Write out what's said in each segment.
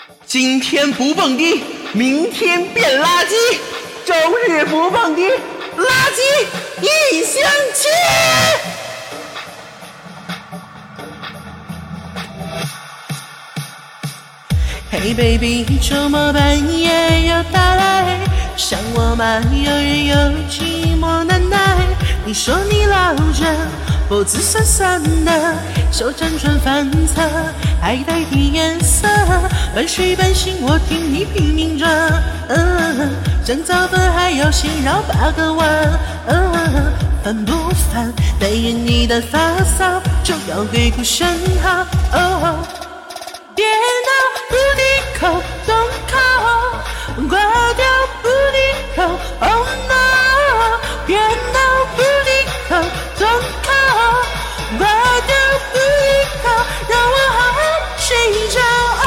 今天不蹦迪，明天变垃圾，周日不蹦迪，垃圾一箱期。 Hey baby， 周末半夜又到来，想我吗？有人有寂寞难耐。你说你老着，脖子酸酸的，手辗转反侧，爱代替颜色，半睡半醒，我听你拼命着。想早饭还要先绕8个弯，烦不烦？代言你的发骚，就要鬼哭神嚎。别闹，不低头，Don't call， 挂掉不低头 ，Oh no！ 别闹，不低头，Don't call， 挂掉不低头，让我好好睡觉。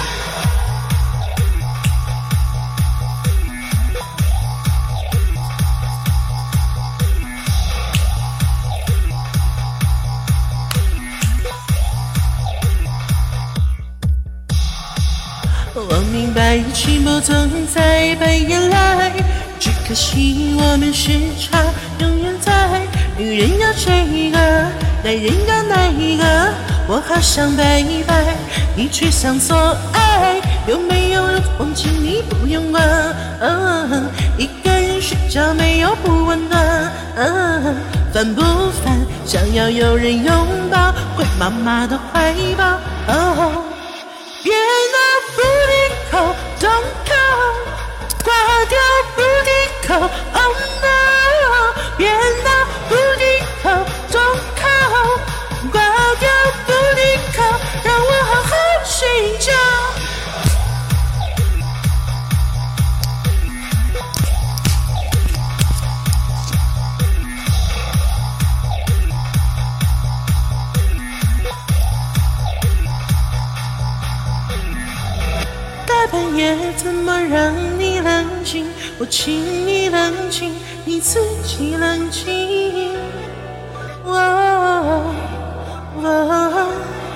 我明白情不总在半夜来，只可惜我们时差永远在。女人要这个，男人要那个，我好想拜拜，你却想做爱。有没有人忘记你不用问？一个人睡觉没有不温暖。烦不烦？想要有人拥抱，回妈妈的怀抱。别闹，不低头 ，Don't call， 挂掉不低头 ，Oh no！ 别闹，不低头 ，Don't call， 挂掉不低头，让我好好睡觉。大半夜怎么让你冷静？我请你冷静，你自己冷静。